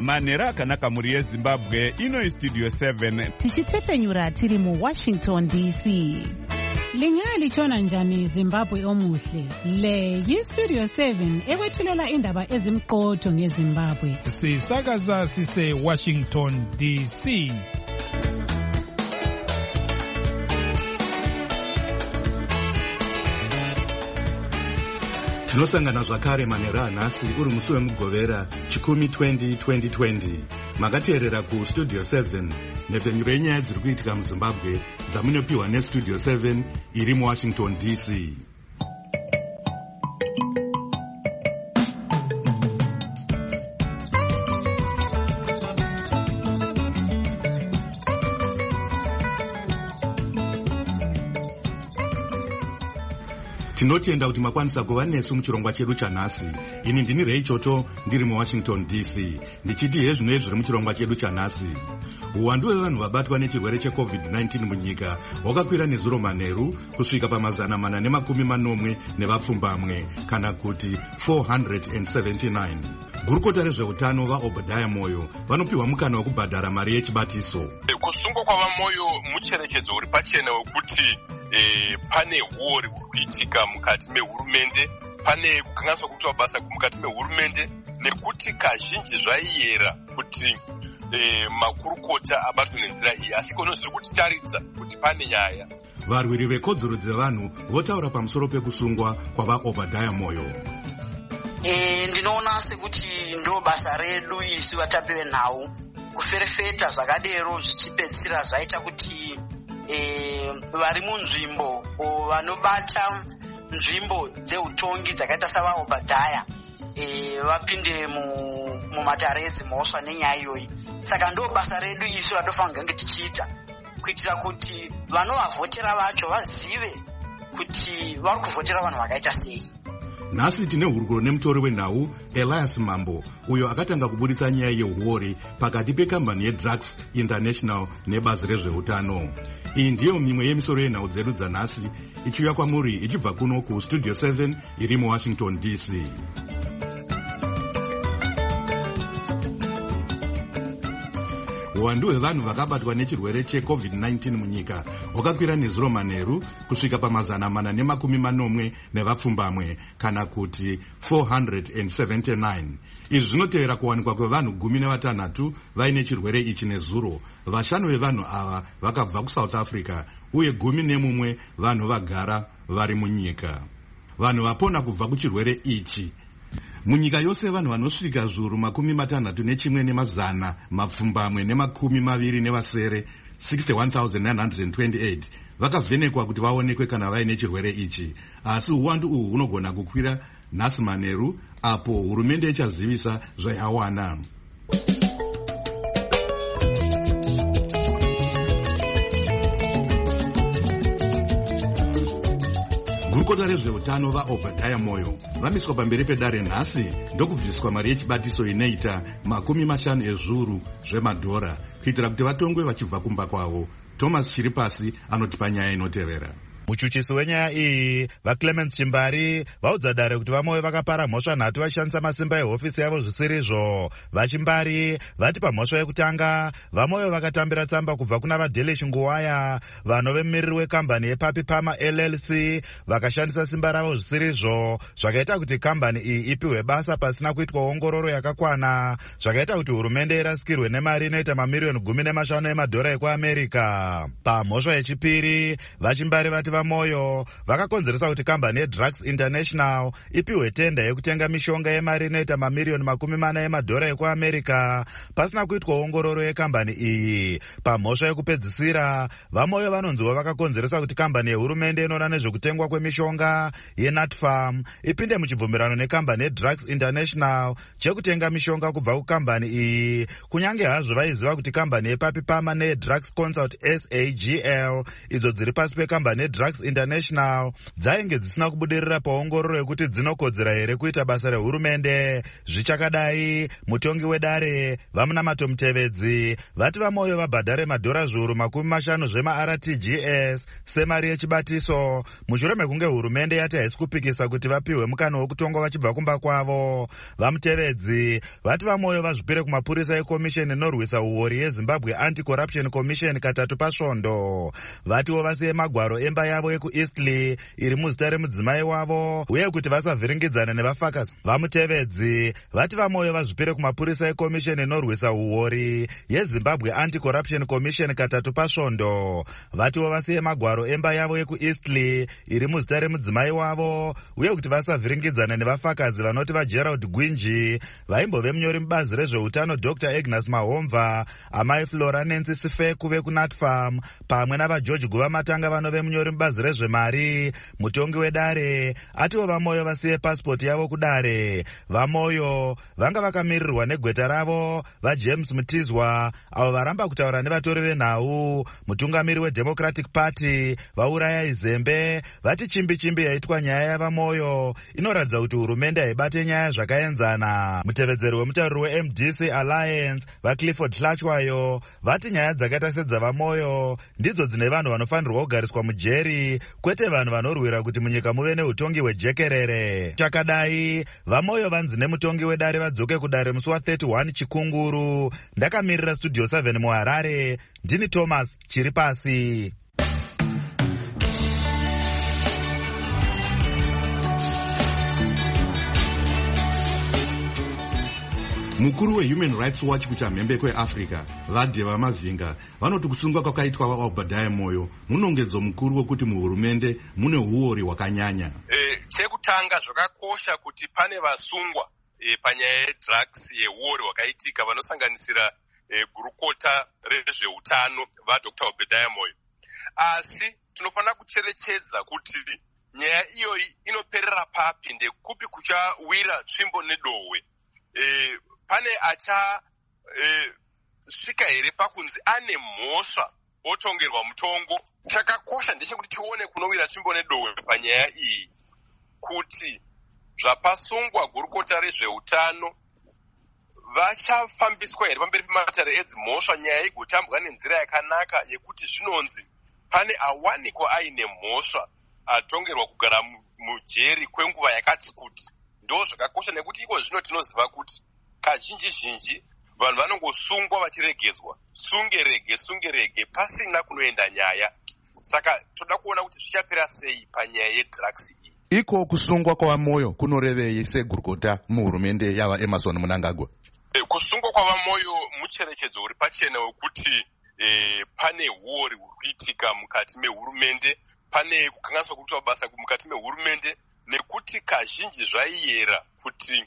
manhero akanaka mhuri yezimbabwe. Ino Studio 7 tichitepfenyura tiri muWashington DC. Lingaya lichona njani Zimbabwe omuhle? Le yiStudio 7 ekwethulela indaba ezimqotho ngeZimbabwe. Sisakaza sise Washington DC. Tinosangana zvakare manhero anhasi uri musi wemugovera chikumi 2020. Makateerera kuStudio 7 nhepfenyuro yenyaya dziri kuitika muZimbabwe dzamunopiwa neStudio 7 iri muWashington DC. Tinotenda kuti makwanisa kuva nesu muchirongwa chedu chanhasi. Ini ndini Reichoto ndiri muWashington DC. Ndichiti hezvino zviri muchirongwa chedu chanhasi. Uwandu hwevanhu vabatwa nechirwere cheCovid-19 munyika hwakakwira nezuro manheru kusvika pa440 nevapfumbamwe kana kuti 479. Gurukota rezveutano vaObadiah Moyo vanopiwa mukana wekubhadhara mari yechibatiso. Kusungwa kwavaMoyo mucherechedzo uri pachena wekuti pane huo riri kuitika mukati mehurumende, pane kukanganiswa kuitwa basa mukati mehurumende, nekuti kazhinji zvaiyera kuti makurukota abatwe nenzira iyi, asi kono zviri kutitaridza kuti pane nyaya. Varwiri vekodzero dzevanhu votaura pamusoro pekusungwa kwavaObadiah Moyo. Ndinoona sekuti ndo basa redu isu vatambi venhau kuferefeta zvakadero zvichipedzisira zvaita kuti vari munzvimbo vanobata nzvimbo dzeutongi dzakaita savaObadiah vapinde mumatare edzimhosva nenyaya iyoyi. Saka ndo basa redu isu ratofanira kunge tichiita kuitira kuti vanovavhotera vacho vazive kuti vari kuvhotera vanhu vakaita sei. Nhasi tine hurukuro nemutori wenhau Elias Mambo uyo akatanga kubuditsa nyaya yehuori pakati pekambani yeDrugs International nebazi rezveutano. Iyi ndiyo mimwe yemisoro yenhau dzedu dzanhasi ichiuya kwamuri ichibva kuno kuStudio 7 iri muWashington DC. Uwandu hwevanhu vakabatwa nechirwere cheCovid-19 munyika hwakakwira nezuro manheru kusvika pa440 nevapfumbamwe kana kuti 479. Izvi zvinotevera kuwanikwa kwevanhu 16 vaine chirwere ichi nezuro. 5 vevanhu ava vakabva kuSouth Africa uye 11 vanhu vagara vari munyika. Vanhu vapona kubva kuchirwere ichi munyika yose vanhu vanosvika zviuru 61 nemazana mapfumbamwe ne20 nevasere 61,928 vakavhenekwa kuti vaonekwe kana vaine chirwere ichi. Asi uwandu uhu hunogona kukwira nhasi manheru apo hurumende ichazivisa zvayawana. Gurukota rezveutano vaObadiah Moyo vamiswa pamberi pedare nhasi ndokubviswa mari yechibatiso inoita $50,000 kuitira kuti vatongwe vachibva kumba kwavo. Thomas Chiripasi anotipa nyaya inotevera. Muchuchisi wenyaya iyi vaClemens Chimbari vaudza dare kuti vaMoyo vakapara mhosva 3 vachishandisa masimba ehofisi yavo zvisirizvo. VaChimbari vati pamhosva yekutanga vaMoyo vakatambira tsamba kubva kuna vaDelish Nguwaya vanove mumiriri wekambani yePapi Pama LLC vakashandisa simba ravo zvisirizvo zvakaita kuti kambani iyi ipiwe basa pasina kuitwa ongororo yakakwana, zvakaita kuti hurumende irasikirwe nemari inoita mamiliyoni $15 ekuAmerica. Pamhosva yechipiri vaChimbari vati vaMoyo vakakonzeresa kuti kambani yeDrugs International ipiwe tenda yekutenga mishonga yemari inoita mamiliyoni $40 ekuAmerica pasina kuitwa ongororo yekambani iyi. Pamhosva yekupedzisira vaMoyo vanonziwa vakakonzeresa kuti kambani yehurumende inoona nezvekutengwa kwemishonga yeNatfarm ipinde muchibvumirano nekambani yeDrugs International chekutenga mishonga kubva kukambani iyi, kunyange hazvo vaiziva kuti kambani yePapi Pama neyeDrugs Consult SAGL idzo dziri pasi pekambani yeDrugs Drugs International dzainge dzisina kubudirira paongororo yekuti dzinokodzera here kuita basa rehurumende. Zvichakadai, mutongi wedare vamunamato Mutevedzi vati vamoyo vabhadhare madhora zviuru 50 zvema-RTGS semari yechibatiso mushure mekunge hurumende yati haisi kupikisa kuti vapiwe mukana wokutongwa vachibva kumba kwavo. VaMutevedzi vati vamoyo vazvipire kumapurisa ekomisheni inorwisa uori yeZimbabwe Anti-Corruption Commission katatu pasvondo. Vatiwo vasiye magwaro emba yavo yekuEastleigh iri muzita remudzimai wavo uye kuti vasavhiringidzana nevafakazi. VaMutevedzi vati vamoyo vazvipire kumapurisa ekomisheni inorwisa uori yeZimbabwe Anti-Corruption Commission katatu pasvondo. Vatiwo vasiye magwaro emba yavo yekuEastleigh iri muzita remudzimai wavo uye kuti vasavhiringidzana nevafakazi vanoti vaGerald Gwinji, vaimbove munyori mubazi rezveutano Dr. Agnes Mahomva, amai Flora Nancy Sifeku vekuNatfarm pamwe navaGeorge Guvamatanga vanove munyori mubazi rezvemari. Mutongi wedare atiwo vamoyo vasiye pasipoti yavo kudare. Vamoyo vanga vakamirirwa negweta ravo vaJames Mutizwa avo varamba kutaura nevatori venhau. Mutungamiri weDemocratic Party vauraya Izembe vati chimbi yaitwa nyaya yavamoyo inoratidza kuti hurumende haibate nyaya zvakaenzana. Mutevedzeri wemutariri weMDC Alliance vaClifford Hlachwayo vati nyaya dzakaita sedzavamoyo ndidzo dzine vanhu vanofanirwa kugariswa mujeri, kwete vanhu vanorwira kuti munyika muve neutongi hwejekerere. Chakadai, vamoyo vanzi nemutongi wedare vadzoke kudare musi wa31 Chikunguru. Ndakamirira Studio 7 muHarare, ndini Thomas Chiripasi. Mukuru weHuman Rights Watch kuchamhembe kweAfrica vaDeva Mavinga vanoti kusungwa kwakaitwa vaObadiah Moyo munongedzo mukuru wekuti muhurumende mune huori hwakanyanya. Chekutanga zvakakosha kuti pane vasungwa panyaya yedrugs yehuori hwakaitika vanosanganisira gurukota rezveutano vaDr. Obadiah Moyo. Asi tinofanira kucherechedza kuti nyaya iyoyi inoperera papi, ndekupi kuchawira tsvimbo nedohwe. Pane svika here pakunzi ane mhosva otongerwa mutongo. Chakakosha ndechekuti tione kunowira tsvimbo nedohwe panyaya iyi, kuti zvapasungwa gurukota rezveutano vachafambiswa here pamberi pematare edzimhosva, nyaya igotambwa nenzira yakanaka yekuti zvinonzi pane awanikwa aine mhosva atongerwa kugara mujeri kwenguva yakati kuti. Ndo zvakakosha nekuti iko zvino tinoziva kuti kazhinji vanhu vanongosungwa vachiregedzwa, sungerege pasina kunoenda nyaya. Saka toda kuona kuti zvichapera sei panyaya yedrugs iyi. Iko kusungwa kwavamoyo kunorevei segurukota muhurumende yava Emerson Mnangagwa? Kusungwa kwavamoyo mucherechedzo uri pachena wekuti pane huori huri kuitika mukati mehurumende, pane kukanganiswa kuitwa basa mukati mehurumende, nekuti kazhinji zvaiyera kuti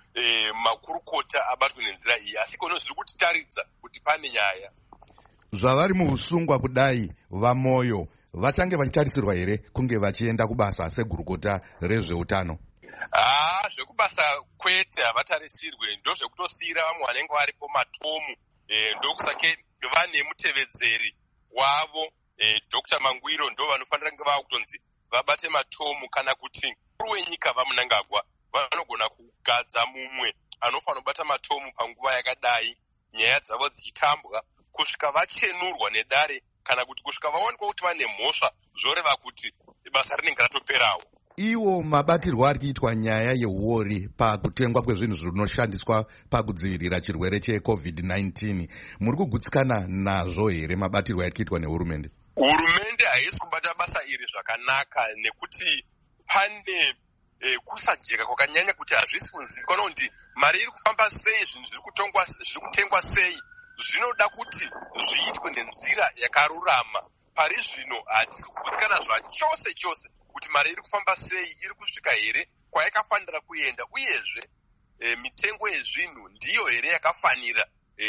makurukota abatwe nenzira iyi. Asi kono zviri kutitaridza kuti pane nyaya. Zvavari muhusungwa kudai vamoyo vachange vachitarisirwa here kunge vachienda kubasa segurukota rezveutano? Zvekubasa kwete havatarisirwe, ndozvekutosiyira vamwe vanenge varipo matomu. Ndokusake vane mutevedzeri wavo Dr. Mangwiro ndo vanofanira kunge vava kutonzi vabate matomu, kana kuti mukuru wenyika vaMnangagwa vanogona kugadza mumwe anofanira kubata matomu panguva yakadai, nyaya dzavo dzichitambwa kusvika vachenurwa nedare, kana kuti kusvika vaonekwa kuti vane mhosva, zvoreva kuti basa rinenge ratoperawo. Iwo mabatirwo ari kuitwa nyaya yehuori pakutengwa kwezvinhu zvinoshandiswa pakudzivirira chirwere cheCovid-19, muri kugutsikana nazvo here mabatirwo ari kuitwa nehurumende? Hurumende haisi kubata basa iri zvakanaka, nekuti pane kusajeka kwakanyanya kuti hazvisi kunzivikanwa kuti mari iri kufamba sei, zvinhu zviri kutengwa sei. Zvinoda kuti zviitwe nenzira yakarurama. Pari zvino hatisi kugutsikana zvachose kuti mari iri kufamba sei, iri kusvika here kwayakafanira kuenda, uyezve mitengo yezvinhu ndiyo here yakafanira.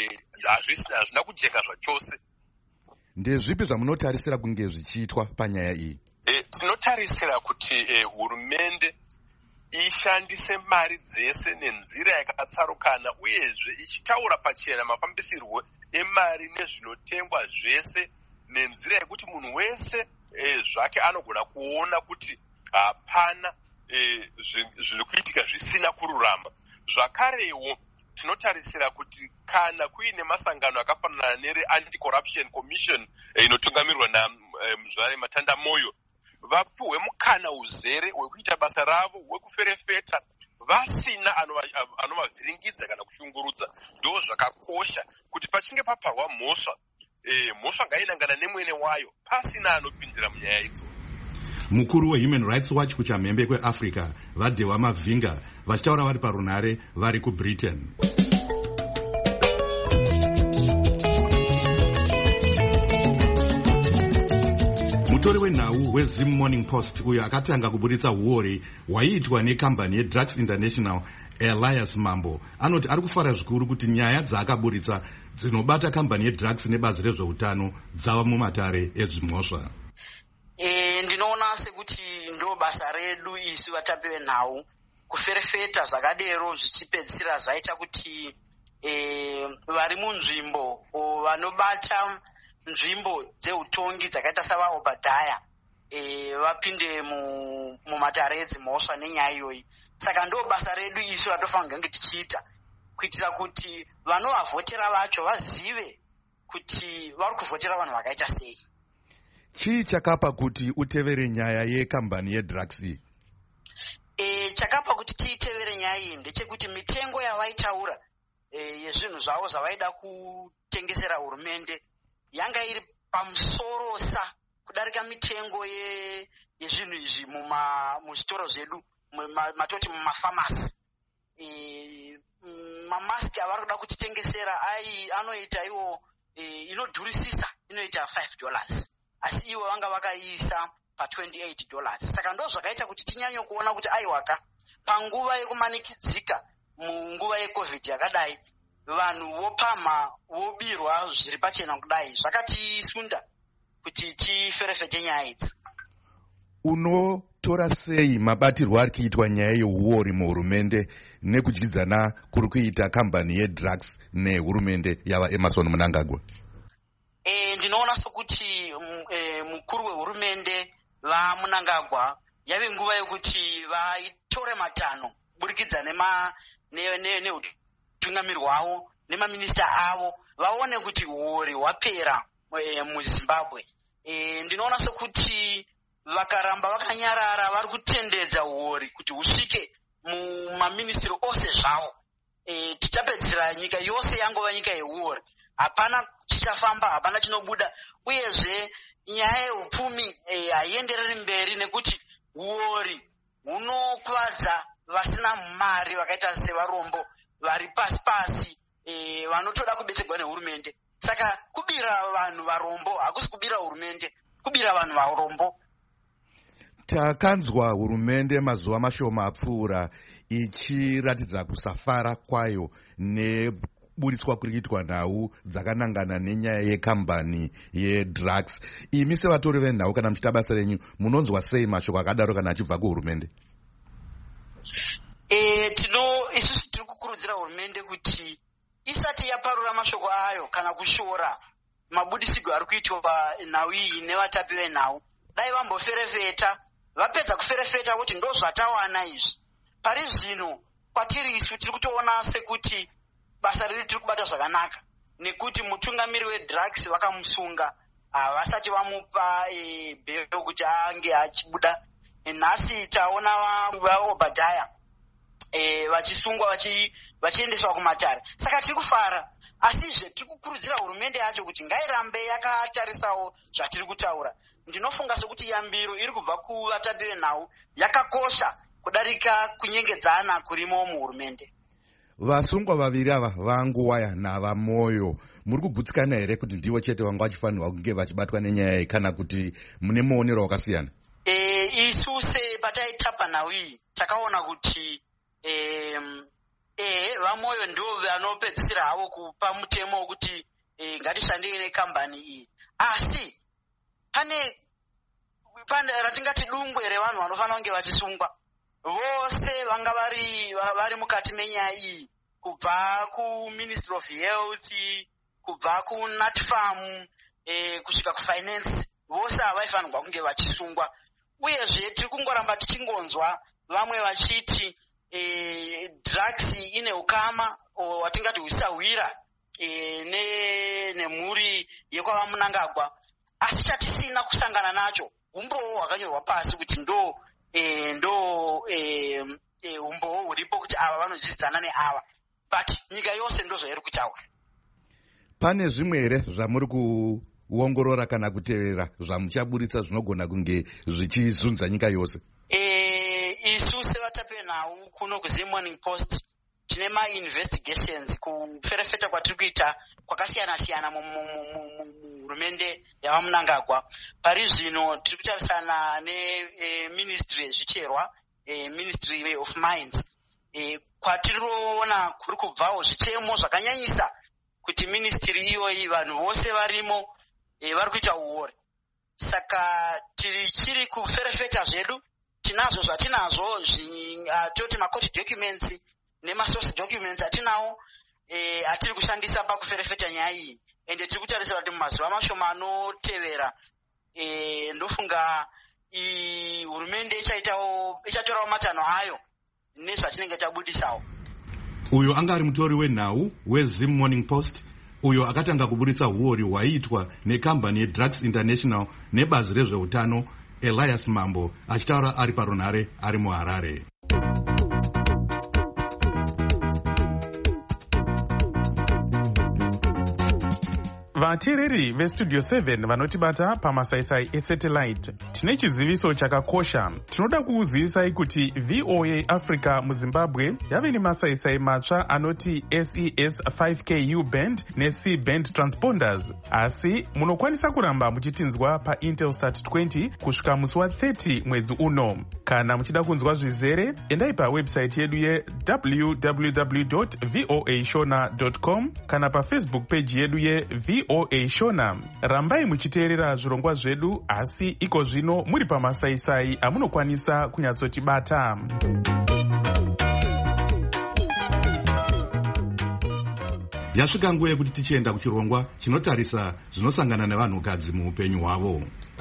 Hazvina kujeka zvachose. Ndezvipi zvamunotarisira kunge zvichiitwa panyaya iyi? Tinotarisira kuti hurumende ishandise mari dzese nenzira yakatsarukana, uyezve ichitaura pachena mafambisirwo emari nezvinotengwa zvese nenzira yekuti munhu wese zvake anogona kuona kuti hapana zviri kuitika zvisina kururama. Zvakarewo tinotarisira kuti kana kuine masangano akafanana nere-anti-corruption commission inotungamirirwa naMuzvare Matanda Moyo, vapiwe mukana uzere wekuita basa ravo wekuferefeta vasina anovavhiringidza kana kushungurudza. Ndo zvakakosha kuti pachinge paparwa mhosva, mhosva ngainangana nemwene wayo pasina anopindira munyaya idzo. Mukuru weHuman Rights Watch kuchamhembe kweAfrica vaDewa Mavhinga vachitaura vari parunare vari kuBritain. Mutori wenhau weZim Morning Post uyo akatanga kuburitsa huori hwaiitwa nekambani yeDrugs International Elias Mambo anoti ari kufara zvikuru kuti nyaya dzaakaburitsa dzinobata kambani yedrugs nebazi rezveutano dzava mumatare ezvimhosva. Ndinoona sekuti ndo basa redu isu vatapi venhau kuferefeta zvakadero zvichipedzisira zvaita kuti vari munzvimbo vanobata nzvimbo dzeutongi dzakaita savaObadhaya vapinde mumatare edzimhosva nenyaya iyoyi. Saka ndo basa redu isu ratofanira kunge tichiita kuitira kuti vanovavhotera vacho vazive kuti vari kuvhotera vanhu vakaita sei. Chii chakapa kuti utevere nyaya yekambani yedrugs iyi? Chakapa kuti tiitevere nyaya iyi ndechekuti mitengo yavaitaura yezvinhu zvavo zvavaida kutengesera hurumende yanga iri pamusorosa kudarika mitengo yezvinhu izvi muzvitoro zvedu, matoti mumafamasi. Mamaski avari kuda kutitengesera anoita iwo inodhurisisa, inoita $5, asi ivo vanga vakaisa pa$28. Saka ndo zvakaita kuti tinyanye kuona kuti aiwaka panguva yekumanikidzika munguva yeCovid yakadai vanhu vopamha vobirwa zviri pachena kudai, zvakatisunda kuti tiferefete nyaya idzi. Unotora sei mabatirwo ari kuitwa nyaya yehuori muhurumende nekudyidzana kuri kuita kambani yedrugs nehurumende yava Emerson Mnangagwa? Ndinoona sokuti mukuru wehurumende vaMnangagwa yave nguva yekuti vaitore matanho kuburikidza neutungamiri hwavo nemaminista avo vaone kuti huori hwapera muZimbabwe. Ndinoona sokuti vakaramba vakanyarara vari kutendedza huori kuti husvike mumaministiri ose zvavo. Tichapedzisira nyika yose yangova nyika yehuori, hapana chichafamba, hapana chinobuda, uyezve nyaya yeupfumi haiendereri mberi nekuti huori hunokuvadza vasina mari vakaita sevarombo vari pasi pasi vanotoda kubetserwa nehurumende. Saka kubira vanhu varombo hakusi kubira hurumende, kubira vanhu varombo. Takanzwa hurumende mazuva mashoma apfuura ichiratidza kusafara kwayo neburitswa kuri kuitwa nhau dzakanangana nenyaya yekambani yedrugs. Imi sevatori venhau kana muchita basa renyu munonzwa sei mashoko akadaro kana achibva kuhurumende? Isusu tiri kukurudzira hurumende kuti isati yaparura mashoko ayo kana kushora mabudisigwo ari kuitwa nhau iyi nevatapi venhau, dai vamboferefeta, vapedza kuferefeta kuti ndo zvatawana izvi. Pari zvino kwatiri isu tiri kutoona sekuti basa riri tiri kubata zvakanaka, nekuti mutungamiri wedrugs vakamusunga havasati vamupa bhero kuti ange achibuda. Nhasi taona vaObadhaya vachisungwa vachiendeswa kumatare. Saka tiri kufara, asizve tiri kukurudzira hurumende yacho kuti ngairambe yakatarisawo zvatiri kutaura. Ndinofunga sokuti yambiro iri kubva kuvatapi venhau yakakosha kudarika kunyengedzana kurimo muhurumende. Vasungwa vaviri ava vanguwaya navamoyo, muri kugutsikana here kuti ndivo chete vanga vachifanirwa kunge vachibatwa nenyaya iyi kana kuti mune muonero wakasiyana? Isu sepataitapa nhau iyi takaona kuti vamoyo ndo vanopedzisira havo kupa mutemo wekuti ngatishandei nekambani iyi, asi pane ratingati dungwe revanhu vanofanira kunge vachisungwa. Vose vanga vari mukati menyaya iyi, kubva kuMinistry of Health, kubva kuNatFarm, kusvika kufinance vose havaifanirwa kunge vachisungwa. Uyezve tiri kungoramba tichingonzwa vamwe vachiti drugs ine ukama watingati husahwira nemhuri yekwava Munangagwa, asi chatisina kusangana nacho umbowo hwakanyorwa pasi kuti ndo umbowo huripo kuti ava vanozvizidzana neava, but nyika yose ndozvo iri kutaura. Pane zvimwe here zvamuri kuongorora kana kuteerera zvamuchaburitsa zvinogona kunge zvichizunza nyika yose? Isu sevatapenhau kuno kuZim Morning Post tine ma-investigations kuferefeta kwatiri kuita kwakasiyana-siyana muhurumende yava Munangagwa. Pari zvino tiri kutarisana neministry yezvicherwa, ministry of mines, kwatiriona kuri kubvawo zvichemo zvakanyanyisa kuti ministry iyoyi vanhu vose varimo vari kuita uore. Saka tiri kuferefeta zvedu, tinazvo zvatinazvo toti ma-court documents nema-source documents atinawo atiri kushandisa pakuferefeta nyaya iyi, ende tiri kutarisira kuti mumazuva mashoma anotevera ndofunga hurumende ichatorawo matanho ayo nezvatinenge tabudisawo. Uyo anga ari mutori wenhau weZim Morning Post, uyo akatanga kuburitsa huori hwaiitwa nekambani yeDrugs International nebazi rezveutano, Elias Mambo, achitaura ari parunhare ari muHarare. Vateereri veStudio 7 vanotibata pamasaisai esatellite, tine chiziviso chakakosha. Tinoda kukuzivisai kuti VOA Africa muZimbabwe yave nemasaisai matsva anoti SES 5Ku band neC band transponders, asi munokwanisa kuramba muchitinzwa paIntelsat 20 kusvika musi wa30 mwedzi uno. Kana muchida kunzwa zvizere, endai pawebsite yedu www.voashona.com kana paFacebook page yedu VOA Shona. Rambai muchiteerera zvirongwa zvedu, asi iko zvino muri pamasaisai amunokwanisa kunyatsotibata. Yasvika nguva yekuti tichienda kuchirongwa chinotarisa zvinosangana nevanhukadzi muupenyu hwavo.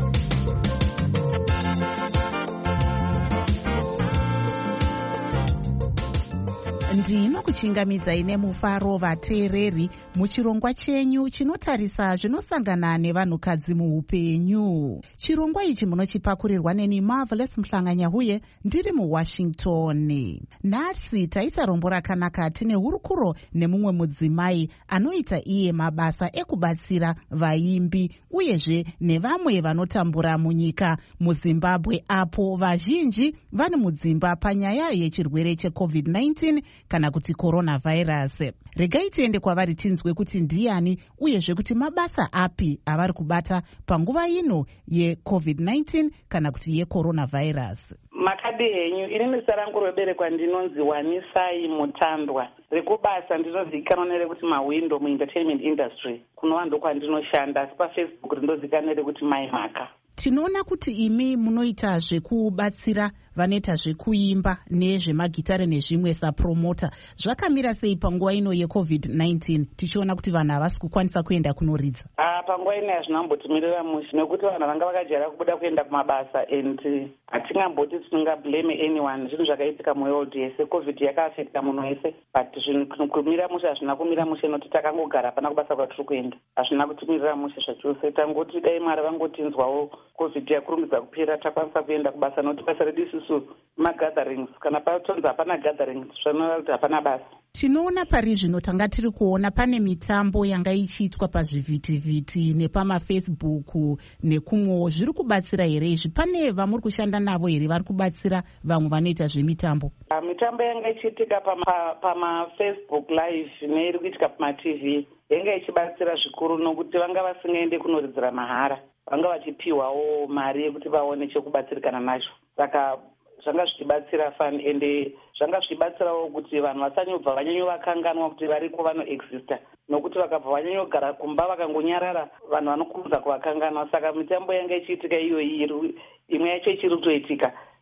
Ndinokuchingamidzai nemufaro vateereri muchirongwa chenyu chinotarisa zvinosangana nevanhukadzi muupenyu. Chirongwa ichi munochipakurirwa neni Marvelous Mhlanganyahuye ndiri muWashington. Nhasi taisa rombo rakanaka tine hurukuro nemumwe mudzimai anoita iye mabasa ekubatsira vaimbi uyezve nevamwe vanotambura munyika muZimbabwe, apo vazhinji vane mudzimba panyaya yechirwere cheCovid-19 kana kuti coronavirus. Regai tiende kwavari tinzwe kuti ndiani uyezve kuti mabasa api avari kubata panguva ino yeCovid-19 kana kuti yecoronavirus. Makadi henyu, ini misa rangu roberekwa ndinonzi Wanisai Mutandwa. Rekubasa ndinozivikanwa nerekuti Mawindo muentertainment industry. Kunova ndokwandinoshanda, asi paFacebook rinozivikanwa nerekuti Mai Mhaka. Tinoona kuti imi munoita zvekubatsira vanoita zvekuimba nezvemagitare nezvimwe sapromota. Zvakamira sei panguva ino yeCovid-19 tichiona kuti vanhu havasi kukwanisa kuenda kunoridza? Panguva ino hazvinambotimirira mushe nekuti vanhu vanga vakajara kubuda kuenda kumabasa, and hatingamboti tisingablame anyone. Zvinhu zvakaitika muworld yese, COVID yakaafekta munhu wese, but kumira mushe hazvina kumira mushe nokuti takangogara hapana kubasa kwatiri kuenda. Hazvina kutimirira mushe zvachose, tangoti dai Mwari vangotinzwawo COVID yakurumidza kupera takwanisa kuenda kubasa, nokuti basa redu isusu magatherings. Kana patonzi hapana gatherings zvanoreva kuti hapana basa. Tinoona pari zvino tanga tiri kuona pane mitambo yanga ichiitwa pazvivhitivhiti nepamaFacebook nekumwewo. Zviri kubatsira here izvi? Pane vamuri kushanda navo here vari kubatsira vamwe vanoita zvemitambo? Mitambo yanga ichiitika pamaFacebook live neiri kuitika pamaTV yanga ichibatsira zvikuru, nokuti vanga vasingaende kunoridzira mahara, vanga vachipiwawo mari yekuti vaone chekubatsirikana nacho. Saka zvanga zvichibatsira fan, ende zvanga zvichibatsirawo kuti vanhu vasanyobva vanyanyovankanganwa kuti variko vanoexista, nokuti vakabva vanyanyogara kumba vakangonyarara vanhu vanokurudza kuvakanganwa. Saka mitambo yanga ichiitika iyoyi, imwe yacho ichiri kutoitika,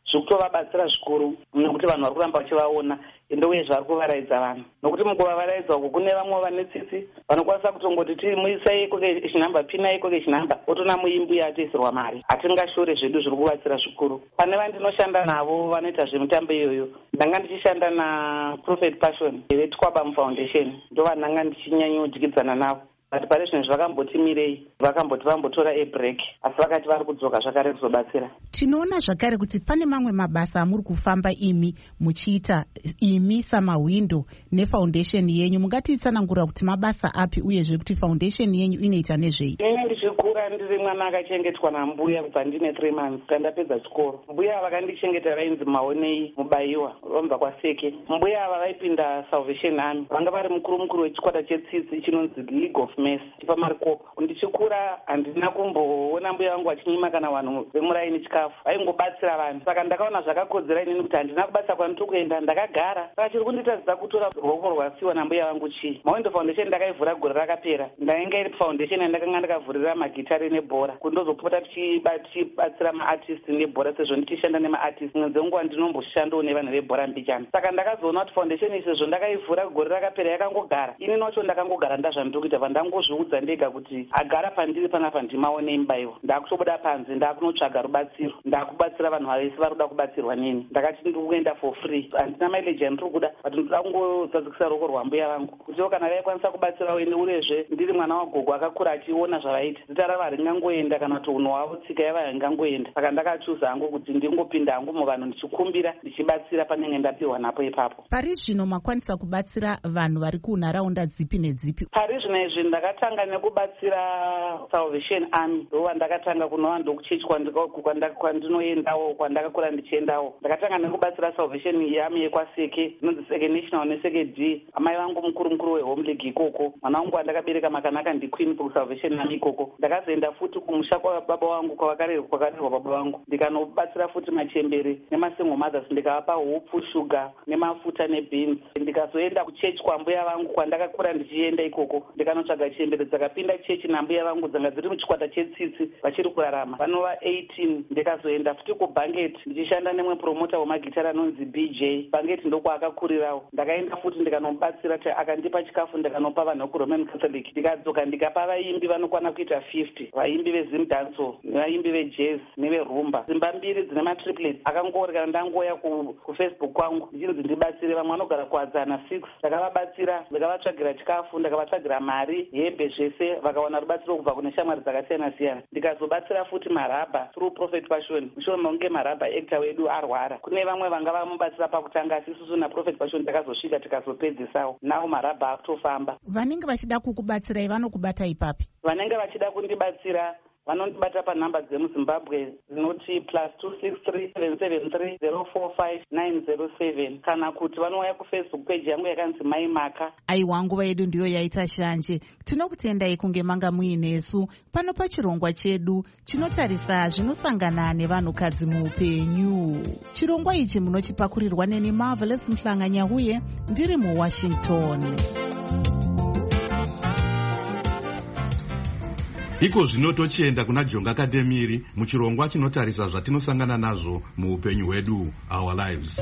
zvikutovabatsira zvikuru nekuti vanhu vari kuramba vachivaona ende uye zvari kuvaraidza vanhu nokuti mukuvavaraidza uku kune vamwe vane tsitsi vanokwanisa kutongoti timuisai ikoke chinhamba pinai ikoke chinhamba otona muimbi atoisirwa mari hatingashore zvedu zviri kubatsira zvikuru. Pane vandinoshanda navo vanoita zvemitambo iyoyo ndanga ndichishanda naProphet Passion veTwabam Foundation ndo vandanga ndichinyanyodyidzana navo but pari zvino zvvakambotimirei vakamboti vambotora ebreak asi vakati vari kudzoka zvakare kuzobatsira. Tinoona zvakare kuti pane mamwe mabasa amuri kufamba imi muchiita imi samahwindo nefoundation yenyu mungatitsanangura kuti mabasa api uyezve kuti foundation yenyu inoita nezvei? Ini ndichikura ndiri mwana akachengetwa nambuya kubva ndine 3 months kandapedza chikoro. Mbuya vakandichengeta vainzi Maonei Mubayiwa vabva kwaSeke. Mbuya ava vaipinda Salvation Army vanga vari mukuru wechikwata chetsitsi chinonzi League of Mercy paMarikopa. Ndichikura handina kumboona mbuya vangu vachinyima kana vanhu vemuraini chikafu vaingobatsira vanhu saka ndakaona zvakakodzera inini kuti handina kubatsira kwandiri kuenda ndakagara saka chiri kunditadzisa kutora ruoko rwasiwa nambuya vangu chii. Mawindo Foundation ndakaivhura gore rakapera ndainge iri foundation yandakanga ndakavhurira magitari nebhora kuti ndozopota tichibatsira maartist nebhora sezvo ndichishanda nemaartist ngenze nguva ndinomboshandawo nevanhu vebhora mbichana saka ndakazoona kuti foundation iyi sezvo ndakaivhura gore rakapera yakangogara ini nacho ndakangogara ndazvandiri kuita vandangozviudza ndega kuti agara pandiri panapa ndimaonei Mubayiwa ndakutobuda panze ndakunotsvaga rubatsiro ndakubatsira vanhu vavese vari kuda kubatsirwa neni ndakati ndiri kuenda for free handina mileage yandiri kuda but ndoda kungozadzikisa ruoko rwambuya vangu kutiwo kana vaikwanisa kubatsirawo ini urezve ndiri mwana wagogo akakura achiona zvavaita zita rava haringangoenda kana kuti unhu hwavo tsika yava haingangoenda saka ndakachuza hangu kuti ndingopinda hangu muvanhu ndichikumbira ndichibatsira panenge ndapihwa napo ipapo. Pari zvino makwanisa kubatsira vanhu vari kunharaunda dzipi nedzipi? Pari zvino izvi ndakatanga nekubatsira Salvation Army ndova ndakatanga kunova ndokuchechwa kwandinoendawo kwandakakura ndichiendawo. Ndakatanga nekubatsira Salvation Army yekwaSeke inonzi Seke National neseke D. Amai vangu mukuru weHome League ikoko mwana wangu andakabereka makanaka ndiQueen kuSalvation Army ikoko. Ndakazoenda futi kumusha kwababa vangu kwakarerwa baba vangu ndikanobatsira futi machembere nemasingle mothers ndikavapa hupfu shuga nemafuta nebeans. Ndikazoenda kuchechi kwambuya vangu kwandakakura ndichienda ikoko ndikanotsvaga chembere dzakapinda chechi nambuya vangu dzanga dziri muchikwata chetsitsi vachiri kurarama vanova 18. Ndikazoenda futi kuBanget ndichishanda nemwe promota wemagitari anonzi BJ. Banget ndokwaakakurirawo. Ndakaenda futi ndikanomubatsira kuti akandipa chikafu ndikanopa vanhu vekuRoman Catholic. Ndikadzoka ndikapa vaimbi vanokwana kuita 50 vaimbi vezimdanso nevaimbi vejazz neverumba dzimba mbiri dzine matriplets akangori kana ndangoya kufacebook kwangu ndichinzi ndibatsire vamwe vanogara kuwadzana 6 ndakavabatsira ndikavatsvagira chikafu ndakavatsvagira mari hembe zvese vakawana rubatsiro kubva kune shamwari dzakasiyana siyana. Ndikazobatsira futi marabha through Prophet Passion mushure mekunge marabha actor wedu arwara kune vamwe vanga vamubatsira pakutanga asi isusu naProphet Passion takazosvika tikazopedzisawo nawo marabha akutofamba. Vanenge vachida kukubatsirai vanokubata ipapi? Vanenge vachida kundibatsira vanondibata panhamba dzemuZimbabwe dzinoti +263773045 kana kuti vanouya kufacebook page yangu yakanzi Mai Maka. Aiwa, nguva yedu ndiyo yaita shanje. Tinokutendai kunge manga muinesu pano pachirongwa chedu chinotarisa zvinosangana nevanhukadzi muupenyu. Chirongwa ichi munochipakurirwa neni Marvelous Mhlanganyahuye ndiri muWashington. Iko zvino tochienda kuna Jonga Kademiri muchirongwa chinotarisa zvatinosangana nazvo muupenyu hwedu, our lives.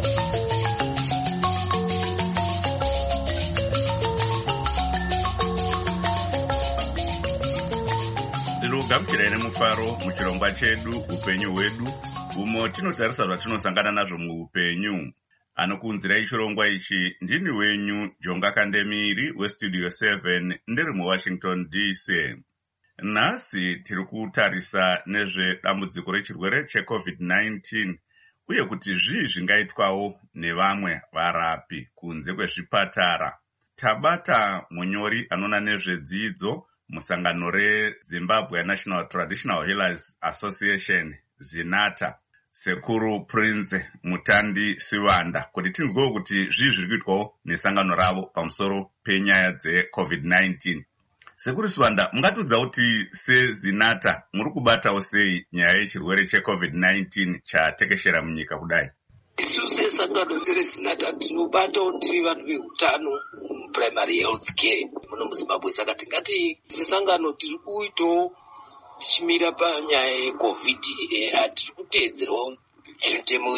Gamuchirai nemufaro muchirongwa chedu upenyu hwedu umo tinotarisa zvatinosangana nazvo muupenyu. Anokuunzirai chirongwa ichi ndini wenyu Jonga Kademiri weStudio 7 ndiri muWashington DC. Nhasi tiri kutarisa nezvedambudziko rechirwere cheCovid-19 uye kuti zvii zvingaitwawo nevamwe varapi kunze kwezvipatara. Tabata munyori anoona nezvedzidzo musangano reZimbabwe National Traditional Healers Association ZINATA, Sekuru Prince Mutandi Sivanda, kuti tinzwewo kuti zvii zviri kuitwawo nesangano ravo pamusoro penyaya dzeCovid-19. Sekuru Sivanda, mungatudza kuti seZINATA muri kubatawo sei nyaya yechirwere cheCovid-19 chatekeshera munyika kudai? Isu sesangano reZINATA tinobatawo tiri vanhu veutano primary health care muno muZimbabwe. Saka tingati sesangano tiri kuitawo tichimira panyaya yeCovid, hatiri kuteedzerawo mitemo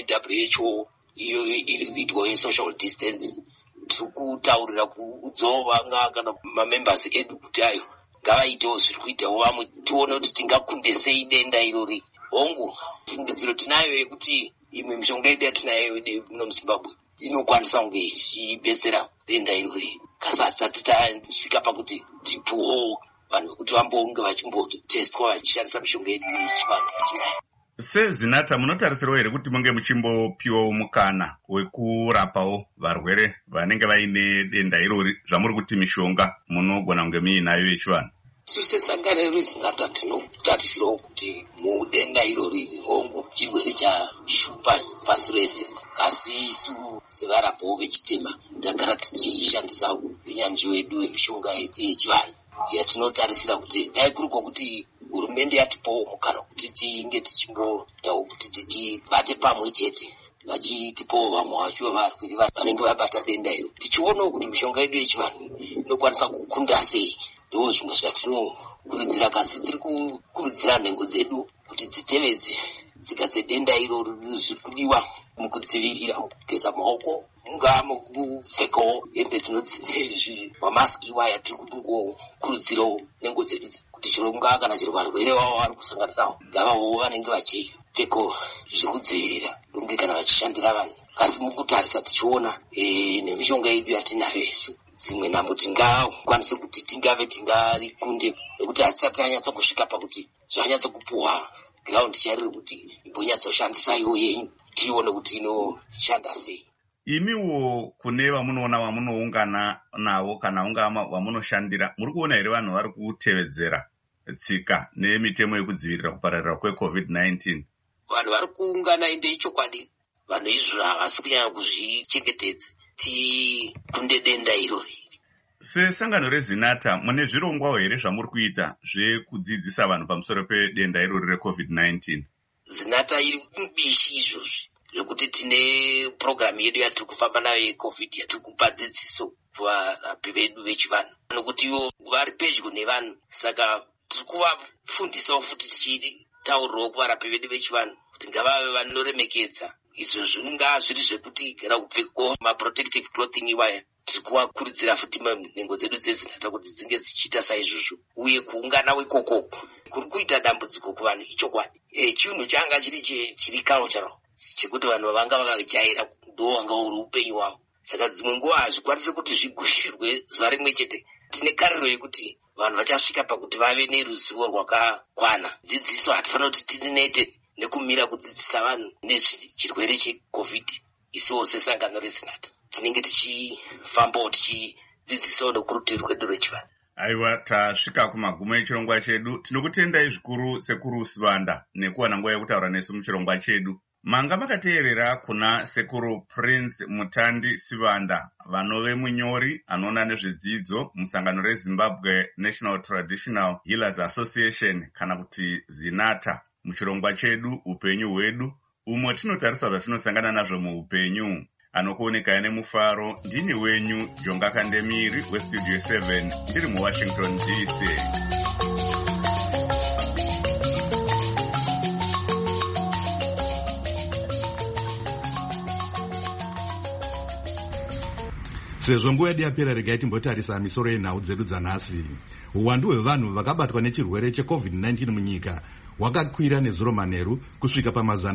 ye-WHO iyo iri kuitwa ye-social distance. Tiri kutaurira kudzova kana mamembers edu kuti ayo ngavaitewo zviri kuitawo vamwe tione kuti tingakunde sei denda irori. Hongu fungidziro tinayo yekuti imwe mishonga yedu yatinayo muno muZimbabwe inokwanisa kunge ichibetsera denda irori kasati tasvika pakuti tipuwo vanhu vekuti vambonge vachimbotestwa vachishandisa mishonga yedu yechivanhu yatinayo. SeZinatha, munotarisirwa here kuti munge muchimbopiwawo mukana wekurapawo varwere vanenge vaine denda irori zvamuri kuti mishonga munogona kunge muinayo yechivanhu? Sesangano reZinatha tinotarisirawo kuti mudenda irori hongu chirwere chashupa pasi rese, asi isu sevarapawo vechitema tagara tichishandisa unyanzvi wedu wemishonga yechivanhu yatinotarisira kuti dai kuri kwokuti hurumende yatipawo mukana kuti tinge tichimbotawo kuti tibate pamwe chete vachitipawo vamwe vacho varwere vanenge vabata denda iro, tichionawo kuti mishonga yedu yechivanhu inokwanisa kukunda sei. Ndo zvimwe zvatinokurudzira, kasi tiri kukurudzira nhengo dzedu kuti dzitevedze tsika dzedenda iro zviri kudiwa mukudzivirira, mukugeza maoko, mungaa mukupfekawo hembe dzinodzivirira mamasiki waya. Tiri kungokurudzirawo nhengo dzedu kuti chironga kana chiro varwere vavo vari kusangana navo ngavawo vanenge vachipfekawo zviri kudzivirira kunge kana vachishandira vanhu. Kasi mukutarisa tichiona nemishonga yedu yatinayo isu, dzimwe nhambo tingakwanise kuti tingarikunde nekuti hatisati anyatsa kusvika pakuti zvanyatsa kupuhwa giraundi chariri kuti imbonyatsoshandisa iwo yenyu tione kuti inoshanda sei. Imiwo kune vamunoona vamunoungana navo kana vamunoshandira, muri kuona here vanhu vari kutevedzera tsika nemitemo yekudzivirira kupararira kweCovid-19? Vanhu vari kuungana ende ichokwadi, vanhu izvo havasi kunyanya kuzvichengetedza tikunde denda irori. Sesangano reZinatha, mune zvirongwa here zvamuri kuita zvekudzidzisa vanhu pamusoro pedenda irori reCovid-19? Zinatha iri mubishi izvozvi zvekuti tine purogiramu yedu yatiri kufamba nayo yeCovid yatiri kupa dzidziso kuvarapi vedu vechivanhu nokuti ivo vari pedyo nevanhu, saka tiri kuvafundisawo futi tichitaurirawo kuvarapi vedu vechivanhu kuti ngavave vanoremekedza izvo zvingaa zviri zvekuti kana kupfekawo maprotective clothing iwaya. Tiri kuvakurudzira futi nhengo dzedu dzeZinatha kuti dzinge dzichiita saizvozvo, uye kuungana ikoko kuri kuita dambudziko kuvanhu ichokwadi. Chinhu changa chiri cultural chekuti vanhu vanga vakajaira ndo wanga uri upenyu hwavo, saka dzimwe nguva hazvikwanisi kuti zvigushirwe zuva rimwe chete. Tine kariro yekuti vanhu vachasvika pakuti vave neruzivo rwakakwana. Dzidziso hatifanira kuti tinete nekumira kudzidzisa vanhu nezvechirwere cheCovid. Isuwo sesangano reZinatha tinenge tichifambawo tichidzidzisawo nokurutivi rwedu rwechivanhu. Aiwa, tasvika kumagumo echirongwa chedu. Tinokutendai zvikuru sekuru Sivanda nekuwana nguva yekutaura nesu muchirongwa chedu. Manga makateerera kuna sekuru Prince Mutandi Sivanda, vanove munyori anoona nezvedzidzo musangano reZimbabwe National Traditional Healers Association kana kuti Zinatha, muchirongwa chedu upenyu hwedu, umo tinotarisa zvatinosangana nazvo muupenyu. Anokuonekai nemufaro ndini wenyu Jonga Kandemiri weStudio 7 ndiri muWashington DC. Sezvo nguva yedu yapera, regai timbotarisa misoro yenhau dzedu dzanhasi. Uwandu hwevanhu vakabatwa nechirwere cheCovid-19 munyika hwakakwira nezuro manheru kusvika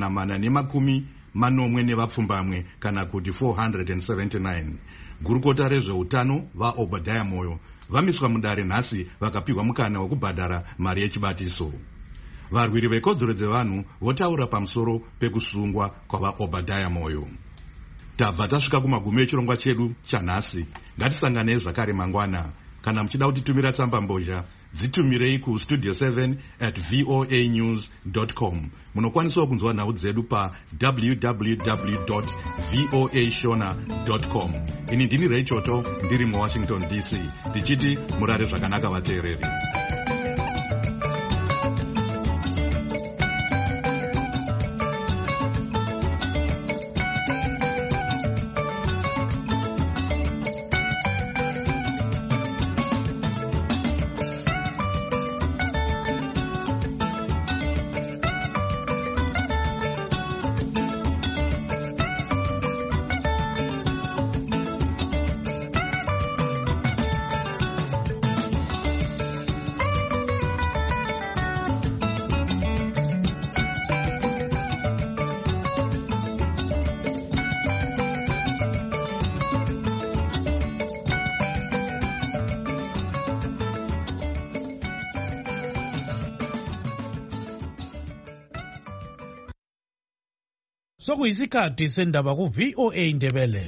pa440 nevapfumbamwe kana kuti 479. Gurukota rezveutano vaObadiah Moyo vamiswa mudare nhasi vakapiwa mukana wekubhadhara mari yechibatiso. Varwiri vekodzero dzevanhu votaura pamusoro pekusungwa kwavaObadiah Moyo. Tabva tasvika kumagumo echirongwa chedu chanhasi. Ngatisanganei zvakare mangwana. Kana muchida kutitumira tsamba mbozha, dzitumirei ku studio7@voanews.com. Munokwanisawo kunzwa nhau dzedu pa www.voashona.com. Ini ndini Rechoto ndiri muWashington DC ndichiti murare zvakanaka vateereri. sokuyisikhathi sendaba ku-VOA Ndebele.